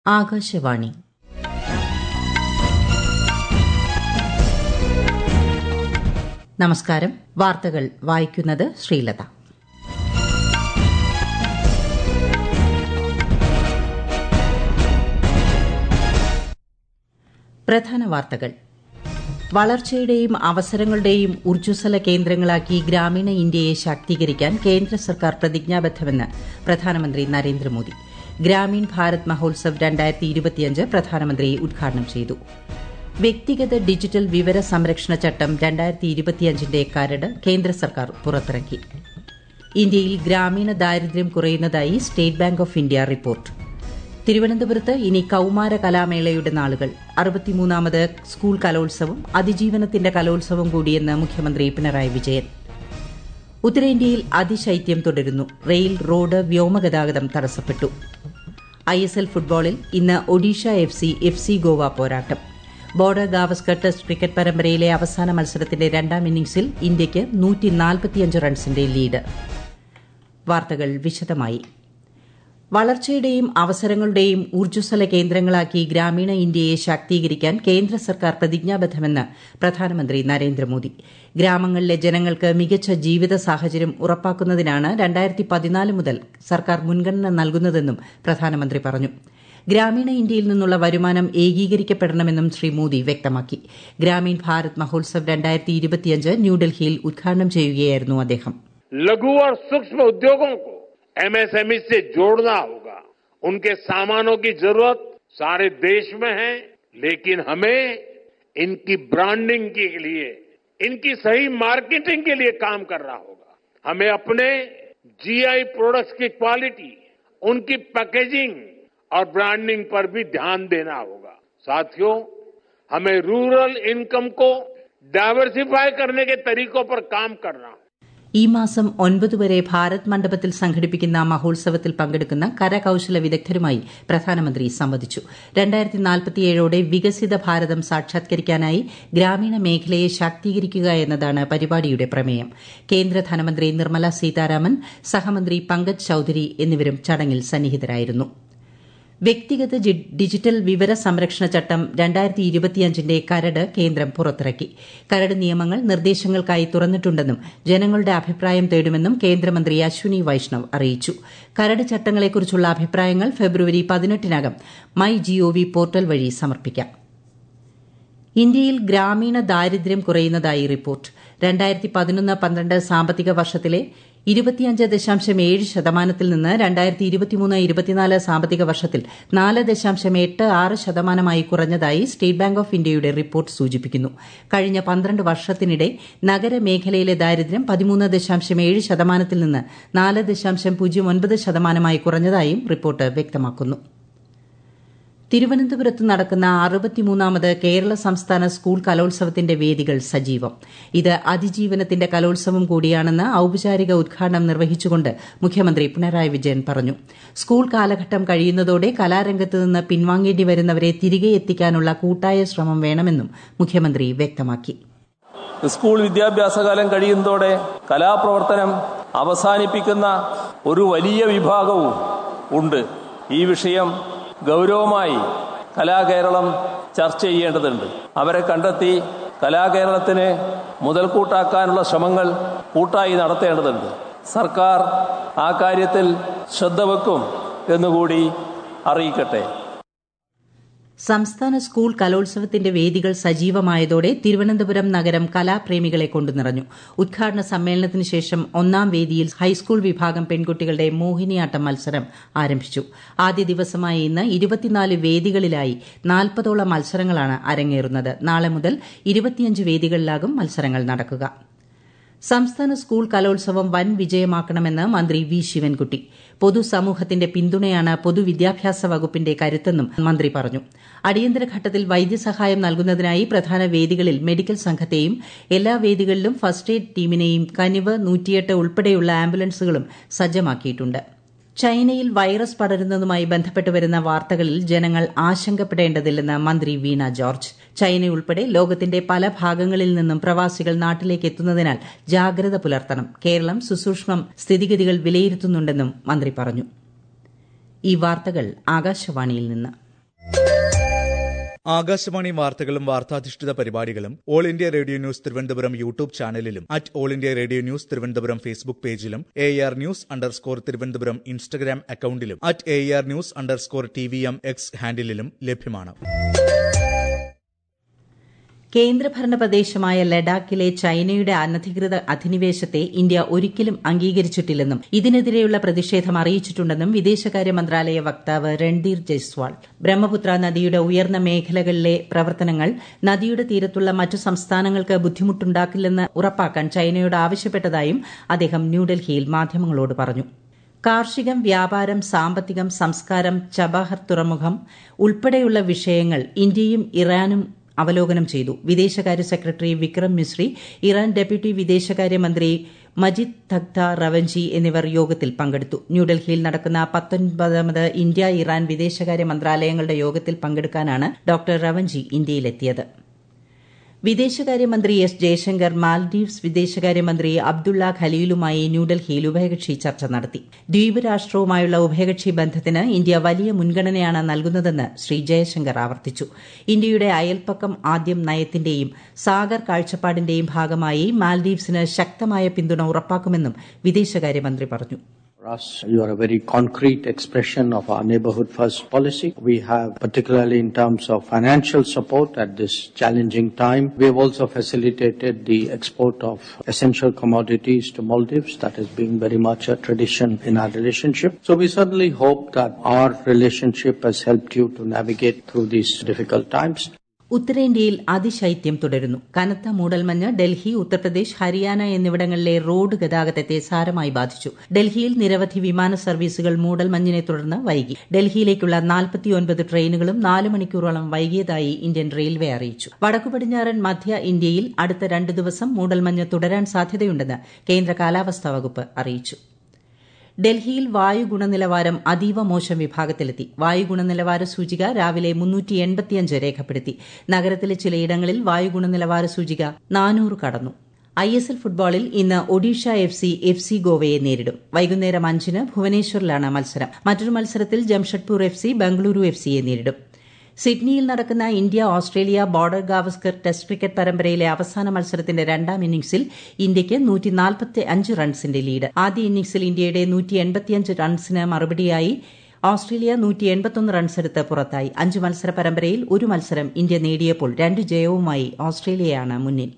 ആകാശവാണി. നമസ്കാരം. വാർത്തകൾ വായിക്കുന്നത് ശ്രീലത. പ്രധാന വാർത്തകൾ. വളർച്ചയുടെയും അവസരങ്ങളുടെയും ഊർജ്ജസ്വല കേന്ദ്രങ്ങളാക്കി ഗ്രാമീണ ഇന്ത്യയെ ശാക്തീകരിക്കാൻ കേന്ദ്ര സർക്കാർ പ്രതിജ്ഞാബദ്ധമെന്ന് പ്രധാനമന്ത്രി നരേന്ദ്രമോദി. ഗ്രാമീൺ ഭാരത് മഹോത്സവ് 2025 പ്രധാനമന്ത്രി ഉദ്ഘാടനം ചെയ്തു. വ്യക്തിഗത ഡിജിറ്റൽ വിവര സംരക്ഷണ ചട്ടം 2025ന്റെ കരട് കേന്ദ്ര സർക്കാർ പുറത്തിറക്കി. ഇന്ത്യയിൽ ഗ്രാമീണ ദാരിദ്ര്യം കുറയുന്നതായി State Bank of India report. തിരുവനന്തപുരത്ത് ഇനി കൌമാര കലാമേളയുടെ നാളുകൾ. 63ാമത് സ്കൂൾ കലോത്സവം അതിജീവനത്തിന്റെ കലോത്സവം കൂടിയെന്ന് മുഖ്യമന്ത്രി പിണറായി വിജയൻ. ഉത്തരേന്ത്യയിൽ അതിശൈത്യം തുടരുന്നു. റെയിൽ, റോഡ്, വ്യോമഗതാഗതം തടസ്സപ്പെട്ടു. ISL ഫുട്ബോളിൽ ഇന്ന് ഒഡീഷ FC ഗോവ പോരാട്ടം. ബോർഡർ ഗാവസ്കർ ടെസ്റ്റ് ക്രിക്കറ്റ് പരമ്പരയിലെ അവസാന മത്സരത്തിന്റെ രണ്ടാം ഇന്നിംഗ്സിൽ ഇന്ത്യയ്ക്ക് 145 റൺസിന്റെ ലീഡ്. വാർത്തകൾ വിശദമായി. വളർച്ചയുടെയും അവസരങ്ങളുടെയും ഊർജ്ജസ്വല കേന്ദ്രങ്ങളാക്കി ഗ്രാമീണ ഇന്ത്യയെ ശാക്തീകരിക്കാൻ കേന്ദ്ര സർക്കാർ പ്രതിജ്ഞാബദ്ധമെന്ന് പ്രധാനമന്ത്രി നരേന്ദ്രമോദി. ഗ്രാമങ്ങളിലെ ജനങ്ങൾക്ക് മികച്ച ജീവിത സാഹചര്യം ഉറപ്പാക്കുന്നതിനാണ് 2014 മുതൽ സർക്കാർ മുൻഗണന നൽകുന്നതെന്നും പ്രധാനമന്ത്രി പറഞ്ഞു. ഗ്രാമീണ ഇന്ത്യയിൽ നിന്നുള്ള വരുമാനം ഏകീകരിക്കപ്പെടണമെന്നും ശ്രീ മോദി വ്യക്തമാക്കി. ഗ്രാമീൺ ഭാരത് മഹോത്സവ് 2025 ന്യൂഡൽഹിയിൽ ഉദ്ഘാടനം ചെയ്യുകയായിരുന്നു അദ്ദേഹം. ലഘു और सूक्ष्म उद्योगों को MSME से जोड़ना होगा. उनके सामानों की जरूरत सारे देश में है, लेकिन हमें इनकी ब्रांडिंग के लिए, इनकी सही मार्केटिंग के लिए काम करना होगा. हमें अपने GI प्रोडक्ट्स की क्वालिटी, उनकी पैकेजिंग और ब्रांडिंग पर भी ध्यान देना होगा. साथियों, हमें रूरल इनकम को डाइवर्सिफाई करने के तरीकों पर काम करना होगा. ഈ മാസം 9 വരെ ഭാരത് മണ്ഡപത്തിൽ സംഘടിപ്പിക്കുന്ന മഹോത്സവത്തിൽ പങ്കെടുക്കുന്ന കരകൌശല വിദഗ്ധരുമായി പ്രധാനമന്ത്രി സംവദിച്ചു. 2047ഓടെ വികസിത ഭാരതം സാക്ഷാത്കരിക്കാനായി ഗ്രാമീണ മേഖലയെ ശാക്തീകരിക്കുക എന്നതാണ് പരിപാടിയുടെ പ്രമേയം. കേന്ദ്ര ധനമന്ത്രി നിർമ്മല സീതാരാമൻ, സഹമന്ത്രി പങ്കജ് ചൌധരി എന്നിവരും ചടങ്ങിൽ സന്നിഹിതരായിരുന്നു. വ്യക്തിഗത ഡിജിറ്റൽ വിവര സംരക്ഷണ ചട്ടം 2025ന്റെ കരട് കേന്ദ്രം പുറത്തിറക്കി. കരട് നിയമങ്ങൾ നിർദ്ദേശങ്ങൾക്കായി തുറന്നിട്ടുണ്ടെന്നും ജനങ്ങളുടെ അഭിപ്രായം തേടുമെന്നും കേന്ദ്രമന്ത്രി അശ്വിനി വൈഷ്ണവ് അറിയിച്ചു. കരട് ചട്ടങ്ങളെക്കുറിച്ചുള്ള അഭിപ്രായങ്ങൾ ഫെബ്രുവരി 18-നകം MyGov പോർട്ടൽ വഴി സമർപ്പിക്കാം. ഇന്ത്യയിൽ ഗ്രാമീണ ദാരിദ്ര്യം കുറയുന്നതായി റിപ്പോർട്ട്. 2011-12 സാമ്പത്തിക വർഷത്തിലെ 25.7% നിന്ന് 2023-24 സാമ്പത്തിക വർഷത്തിൽ 4.86% കുറഞ്ഞതായി സ്റ്റേറ്റ് ബാങ്ക് ഓഫ് ഇന്ത്യയുടെ റിപ്പോർട്ട് സൂചിപ്പിക്കുന്നു. കഴിഞ്ഞ 12 വർഷത്തിനിടെ നഗരമേഖലയിലെ ദാരിദ്ര്യം 13.7% നിന്ന് 4.09% കുറഞ്ഞതായും റിപ്പോർട്ട് വ്യക്തമാക്കുന്നു. തിരുവനന്തപുരത്ത് നടക്കുന്ന 63ാമത് കേരള സംസ്ഥാന സ്കൂൾ കലോത്സവത്തിന്റെ വേദികൾ സജീവം. ഇത് അതിജീവനത്തിന്റെ കലോത്സവം കൂടിയാണെന്ന് ഔപചാരിക ഉദ്ഘാടനം നിർവഹിച്ചുകൊണ്ട് മുഖ്യമന്ത്രി പിണറായി വിജയൻ പറഞ്ഞു. സ്കൂൾ കാലഘട്ടം കഴിയുന്നതോടെ കലാരംഗത്ത് നിന്ന് പിൻവാങ്ങേണ്ടി വരുന്നവരെ തിരികെ എത്തിക്കാനുള്ള കൂട്ടായ ശ്രമം വേണമെന്നും മുഖ്യമന്ത്രി വ്യക്തമാക്കി. സ്കൂൾ വിദ്യാഭ്യാസകാലം കഴിയുന്നതോടെ കലാപ്രവർത്തനം അവസാനിപ്പിക്കുന്ന ഒരു വലിയ വിഭാഗവും ഉണ്ട്. ഈ വിഷയം ഗൗരവമായി കലാകേരളം ചർച്ച ചെയ്യേണ്ടതുണ്ട്. അവരെ കണ്ടെത്തി കലാകേരളത്തിന് മുതൽക്കൂട്ടാക്കാനുള്ള ശ്രമങ്ങൾ കൂട്ടായി നടത്തേണ്ടതുണ്ട്. സർക്കാർ ആ കാര്യത്തിൽ ശ്രദ്ധ വെക്കും എന്നുകൂടി അറിയിക്കട്ടെ. സംസ്ഥാന സ്കൂൾ കലോത്സവത്തിന്റെ വേദികൾ സജീവമായതോടെ തിരുവനന്തപുരം നഗരം കലാപ്രേമികളെ കൊണ്ടു നിറഞ്ഞു. ഉദ്ഘാടന സമ്മേളനത്തിന് ശേഷം 1ാം വേദിയിൽ ഹൈസ്കൂൾ വിഭാഗം പെൺകുട്ടികളുടെ മോഹിനിയാട്ടം മത്സരം ആരംഭിച്ചു. ആദ്യ ദിവസമായ ഇന്ന് 24 വേദികളിലായി 40ഓളം മത്സരങ്ങളാണ് അരങ്ങേറുന്നത്. നാളെ മുതൽ 25 വേദികളിലാകും മത്സരങ്ങൾ നടക്കുക. സംസ്ഥാന സ്കൂൾ കലോത്സവം വൻ വിജയമാക്കണമെന്ന് മന്ത്രി വി ശിവൻകുട്ടി. പൊതുസമൂഹത്തിന്റെ പിന്തുണയാണ് പൊതുവിദ്യാഭ്യാസ വകുപ്പിന്റെ കരുത്തെന്നും മന്ത്രി പറഞ്ഞു. അടിയന്തര ഘട്ടത്തിൽ വൈദ്യസഹായം നൽകുന്നതിനായി പ്രധാന വേദികളിൽ മെഡിക്കൽ സംഘത്തെയും എല്ലാ വേദികളിലും ഫസ്റ്റ് എയ്ഡ് ടീമിനെയും കനിവ് 108 ഉൾപ്പെടെയുള്ള ആംബുലൻസുകളും സജ്ജമാക്കിയിട്ടുണ്ട്. ചൈനയിൽ വൈറസ് പടരുന്നതുമായി ബന്ധപ്പെട്ട് വരുന്ന വാർത്തകളിൽ ജനങ്ങൾ ആശങ്കപ്പെടേണ്ടതില്ലെന്ന് മന്ത്രി വീണ ജോർജ്. ചൈനയുൾപ്പെടെ ലോകത്തിന്റെ പല ഭാഗങ്ങളിൽ നിന്നും പ്രവാസികൾ നാട്ടിലേക്ക് എത്തുന്നതിനാൽ ജാഗ്രത പുലർത്തണം. കേരളം സുസൂക്ഷ്മം സ്ഥിതിഗതികൾ വിലയിരുത്തുന്നുണ്ടെന്നും മന്ത്രി പറഞ്ഞു. ഈ വാർത്തകൾ ആകാശവാണിയിൽ നിന്ന്. ആകാശവാണി വാർത്തകളും വാർത്താധിഷ്ഠിത പരിപാടികളും All India Radio News Thiruvananthapuram YouTube ചാനലിലും @All India Radio News Thiruvananthapuram Facebook പേജിലും AR News_ തിരുവനന്തപുരം ഇൻസ്റ്റഗ്രാം അക്കൌണ്ടിലും @AR News_TVM X ഹാൻഡിലും ലഭ്യമാണ്. കേന്ദ്രഭരണ പ്രദേശമായ ലഡാക്കിലെ ചൈനയുടെ അനധികൃത അധിനിവേശത്തെ ഇന്ത്യ ഒരിക്കലും അംഗീകരിച്ചിട്ടില്ലെന്നും ഇതിനെതിരെയുള്ള പ്രതിഷേധം അറിയിച്ചിട്ടുണ്ടെന്നും വിദേശകാര്യ മന്ത്രാലയ വക്താവ് രൺധീർ ജയ്സ്വാൾ. ബ്രഹ്മപുത്ര നദിയുടെ ഉയർന്ന മേഖലകളിലെ പ്രവർത്തനങ്ങൾ നദിയുടെ തീരത്തുള്ള മറ്റു സംസ്ഥാനങ്ങൾക്ക് ബുദ്ധിമുട്ടുണ്ടാക്കില്ലെന്ന് ഉറപ്പാക്കാൻ ചൈനയോട് ആവശ്യപ്പെട്ടതായും അദ്ദേഹം ന്യൂഡൽഹിയിൽ മാധ്യമങ്ങളോട് പറഞ്ഞു. കാർഷികം, വ്യാപാരം, സാമ്പത്തികം, സംസ്കാരം, ചബഹാർ തുറമുഖം ഉൾപ്പെടെയുള്ള വിഷയങ്ങൾ ഇന്ത്യയും ഇറാനും അവലോകനം ചെയ്തു. വിദേശകാര്യ secretary Vikram Misri, Iran deputy വിദേശകാര്യമന്ത്രി മജിദ് തഖ്ത റവഞ്ചി എന്നിവർ യോഗത്തിൽ പങ്കെടുത്തു. ന്യൂഡൽഹിയിൽ നടക്കുന്ന 19ാമത് ഇന്ത്യ ഇറാൻ വിദേശകാര്യ മന്ത്രാലയങ്ങളുടെ യോഗത്തിൽ പങ്കെടുക്കാനാണ് ഡോക്ടർ റവഞ്ചി ഇന്ത്യയിലെത്തിയത്. വിദേശകാര്യമന്ത്രി എസ് ജയശങ്കർ മാൽഡീവ്സ് വിദേശകാര്യമന്ത്രി അബ്ദുള്ള ഖലീലുമായി ന്യൂഡൽഹിയിൽ ഉഭയകക്ഷി ചർച്ച നടത്തി. ദ്വീപ് രാഷ്ട്രവുമായുള്ള ഉഭയകക്ഷി ബന്ധത്തിന് ഇന്ത്യ വലിയ മുൻഗണനയാണ് നൽകുന്നതെന്ന് ശ്രീ ജയശങ്കർ ആവർത്തിച്ചു. ഇന്ത്യയുടെ അയൽപക്കം ആദ്യം നയത്തിന്റെയും സാഗർ കാഴ്ചപ്പാടിന്റെയും ഭാഗമായി മാൽഡീവ്സിന് ശക്തമായ പിന്തുണ ഉറപ്പാക്കുമെന്നും വിദേശകാര്യമന്ത്രി പറഞ്ഞു. For us, you are a very concrete expression of our neighborhood first policy. We have, particularly in terms of financial support at this challenging time, we have also facilitated the export of essential commodities to Maldives. That has been very much a tradition in our relationship. So we certainly hope that our relationship has helped you to navigate through these difficult times. ഉത്തരേന്ത്യയിൽ അതിശൈത്യം തുടരുന്നു. കനത്ത മൂടൽമഞ്ഞ് ഡൽഹി, ഉത്തർപ്രദേശ്, ഹരിയാന എന്നിവിടങ്ങളിലെ road ഗതാഗതത്തെ സാരമായി ബാധിച്ചു. ഡൽഹിയിൽ നിരവധി വിമാന സർവീസുകൾ മൂടൽമഞ്ഞിനെ തുടർന്ന് വൈകി. ഡൽഹിയിലേക്കുള്ള 49 ട്രെയിനുകളും 4 മണിക്കൂറോളം വൈകിയതായി ഇന്ത്യൻ റെയിൽവേ അറിയിച്ചു. വടക്കുപടിഞ്ഞാറൻ മധ്യ ഇന്ത്യയിൽ അടുത്ത 2 ദിവസം മൂടൽമഞ്ഞ് തുടരാൻ സാധ്യതയുണ്ടെന്ന് കേന്ദ്ര കാലാവസ്ഥാ വകുപ്പ് അറിയിച്ചു. ഡൽഹിയിൽ വായു ഗുണനിലവാരം അതീവ മോശം വിഭാഗത്തിലെത്തി. വായു ഗുണനിലവാര സൂചിക രാവിലെ 385 രേഖപ്പെടുത്തി. നഗരത്തിലെ ചിലയിടങ്ങളിൽ വായു ഗുണനിലവാര സൂചിക 400 കടന്നു. ISL ഫുട്ബോളിൽ ഇന്ന് ഒഡീഷ FC ഗോവയെ നേരിടും. വൈകുന്നേരം 5-ന് ഭുവനേശ്വറിലാണ് മത്സരം. മറ്റൊരു മത്സരത്തിൽ ജംഷഡ്പൂർ FC ബംഗളൂരു FCയെ നേരിടും. സിഡ്നിയിൽ നടക്കുന്ന India Australia Border Gavaskar test cricket പരമ്പരയിലെ അവസാന മത്സരത്തിന്റെ 2ാം ഇന്നിംഗ്സിൽ ഇന്ത്യയ്ക്ക് 145 റൺസിന്റെ ലീഡ്. ആദ്യ ഇന്നിംഗ്സിൽ ഇന്ത്യയുടെ 185 റൺസിന് മറുപടിയായി ഓസ്ട്രേലിയ 181 റൺസെടുത്ത് പുറത്തായി. 5 മത്സര പരമ്പരയിൽ 1 മത്സരം ഇന്ത്യ നേടിയപ്പോൾ 2 ജയവുമായി ഓസ്ട്രേലിയയാണ് മുന്നിൽ.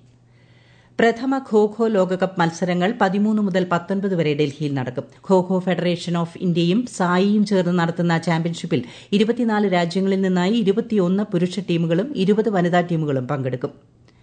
പ്രഥമ ഖോ-ഖോ ലോകകപ്പ് മത്സരങ്ങൾ 13 മുതൽ 19 വരെ ഡൽഹിയിൽ നടക്കും. ഖോ-ഖോ ഫെഡറേഷൻ ഓഫ് ഇന്ത്യയും സായിയും ചേർന്ന് നടത്തുന്ന ചാമ്പ്യൻഷിപ്പിൽ 24 രാജ്യങ്ങളിൽ നിന്നായി 21 പുരുഷ ടീമുകളും 20 വനിതാ ടീമുകളും പങ്കെടുക്കും.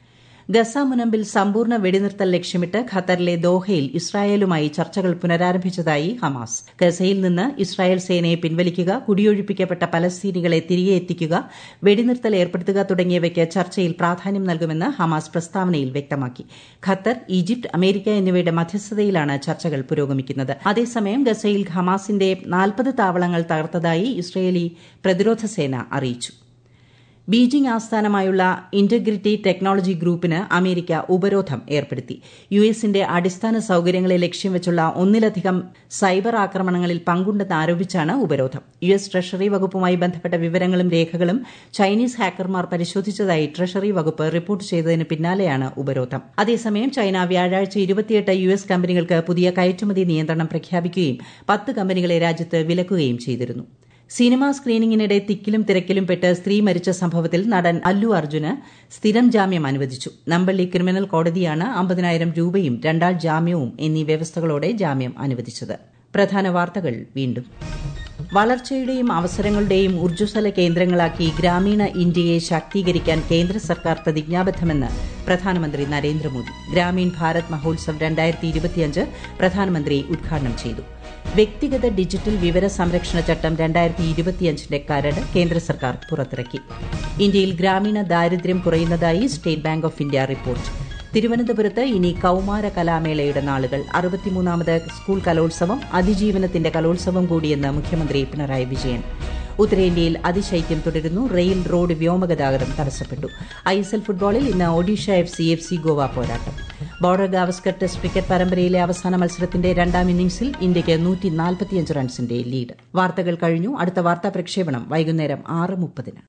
ഗസ മുനമ്പിൽ സമ്പൂർണ്ണ വെടിനിർത്തൽ ലക്ഷ്യമിട്ട് ഖത്തറിലെ ദോഹയിൽ ഇസ്രായേലുമായി ചർച്ചകൾ പുനരാരംഭിച്ചതായി ഹമാസ്. ഗസയിൽ നിന്ന് ഇസ്രായേൽ സേനയെ പിൻവലിക്കുക, കുടിയൊഴിപ്പിക്കപ്പെട്ട പലസ്തീനികളെ തിരികെ എത്തിക്കുക, വെടിനിർത്തൽ ഏർപ്പെടുത്തുക തുടങ്ങിയവയ്ക്ക് ചർച്ചയിൽ പ്രാധാന്യം നൽകുമെന്ന് ഹമാസ് പ്രസ്താവനയിൽ വ്യക്തമാക്കി. ഖത്തർ, ഈജിപ്ത്, അമേരിക്ക എന്നിവയുടെ മധ്യസ്ഥതയിലാണ് ചർച്ചകൾ പുരോഗമിക്കുന്നത്. അതേസമയം ഗസയിൽ ഹമാസിന്റെ 40 താവളങ്ങൾ തകർത്തതായി ഇസ്രായേലി പ്രതിരോധ സേന അറിയിച്ചു. ബീജിംഗ് ആസ്ഥാനമായുള്ള ഇന്റഗ്രിറ്റി ടെക്നോളജി ഗ്രൂപ്പിന് അമേരിക്ക ഉപരോധം ഏർപ്പെടുത്തി. യുഎസിന്റെ അടിസ്ഥാന സൌകര്യങ്ങളെ ലക്ഷ്യം വെച്ചുള്ള ഒന്നിലധികം സൈബർ ആക്രമണങ്ങളിൽ പങ്കുണ്ടെന്ന് ആരോപിച്ചാണ് ഉപരോധം. യുഎസ് ട്രഷറി വകുപ്പുമായി ബന്ധപ്പെട്ട വിവരങ്ങളും രേഖകളും ചൈനീസ് ഹാക്കർമാർ പരിശോധിച്ചതായി ട്രഷറി വകുപ്പ് റിപ്പോർട്ട് ചെയ്തതിന് പിന്നാലെയാണ് ഉപരോധം. അതേസമയം ചൈന വ്യാഴാഴ്ച 28 യുഎസ് കമ്പനികൾക്ക് പുതിയ കയറ്റുമതി നിയന്ത്രണം പ്രഖ്യാപിക്കുകയും 10 കമ്പനികളെ രാജ്യത്ത് വിലക്കുകയും ചെയ്തിരുന്നു. സിനിമാ സ്ക്രീനിംഗിനിടെ തിക്കിലും തിരക്കിലും പെട്ട് സ്ത്രീ മരിച്ച സംഭവത്തിൽ നടൻ അല്ലു അർജുന് സ്ഥിരം ജാമ്യം അനുവദിച്ചു. നമ്പള്ളി ക്രിമിനൽ കോടതിയാണ് 50,000 രൂപയും 2 ആൾ ജാമ്യവും എന്നീ വ്യവസ്ഥകളോടെ ജാമ്യം അനുവദിച്ചത്. പ്രധാന വാർത്തകൾ വീണ്ടും. വളർച്ചയുടെയും അവസരങ്ങളുടെയും ഊർജ്ജസ്വല കേന്ദ്രങ്ങളാക്കി ഗ്രാമീണ ഇന്ത്യയെ ശാക്തീകരിക്കാൻ കേന്ദ്ര സർക്കാർ പ്രതിജ്ഞാബദ്ധമെന്ന് പ്രധാനമന്ത്രി നരേന്ദ്രമോദി. ഗ്രാമീൺ ഭാരത് മഹോത്സവ് 2025 പ്രധാനമന്ത്രി ഉദ്ഘാടനം ചെയ്തു. വ്യക്തിഗത ഡിജിറ്റൽ വിവര സംരക്ഷണ ചട്ടം 2025ന്റെ കരട് കേന്ദ്ര സർക്കാർ പുറത്തിറക്കി. ഇന്ത്യയിൽ ഗ്രാമീണ ദാരിദ്ര്യം കുറയുന്നതായി State Bank of India report. തിരുവനന്തപുരത്ത് ഇനി കൌമാര കലാമേളയുടെ നാളുകൾ. 63ാമത് സ്കൂൾ കലോത്സവം അതിജീവനത്തിന്റെ കലോത്സവം കൂടിയെന്ന് മുഖ്യമന്ത്രി പിണറായി വിജയൻ. ഉത്തരേന്ത്യയിൽ അതിശൈത്യം തുടരുന്നു. റെയിൽ, റോഡ്, വ്യോമഗതാഗതം തടസ്സപ്പെട്ടു. ISL ഫുട്ബോളിൽ ഇന്ന് ഒഡീഷ FC ഗോവ പോരാട്ടം. ബോർഡർ ഗാവസ്കർ ടെസ്റ്റ് ക്രിക്കറ്റ് പരമ്പരയിലെ അവസാന മത്സരത്തിന്റെ 2ാം ഇന്നിംഗ്സിൽ ഇന്ത്യയ്ക്ക് 145 റൺസിന്റെ ലീഡ്. വാർത്തകൾ കഴിഞ്ഞു. അടുത്ത വാർത്താ പ്രക്ഷേപണം വൈകുന്നേരം 6:30.